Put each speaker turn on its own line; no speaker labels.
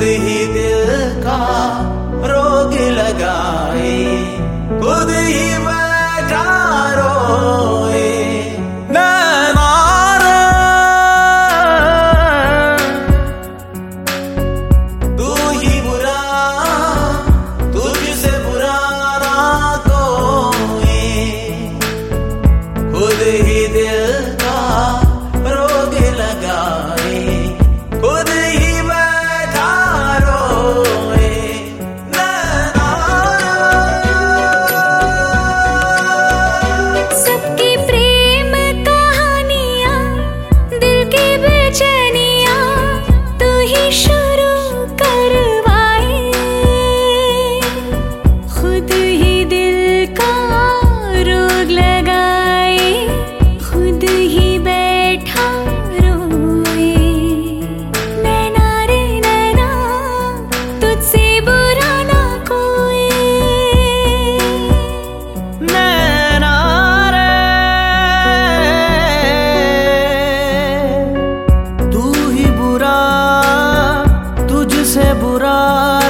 ही दिल का रोग लगाए, खुद ही बैठा रोए। नैना रे तू ही बुरा, तुझसे बुरा ना कोई, खुद ही दिल का रोग लगाए, खुद ही बैठा रोए। नैना
सबकी प्रेम कहानियां, दिल की बेचैनियां तू ही शुरू करवाए, खुद ही दिल का रोग लगाए, खुद ही बैठा रोए। नैना रे नैना तुझसे बुरा ना कोई।
नैना रे तू ही बुरा, तुझसे बुरा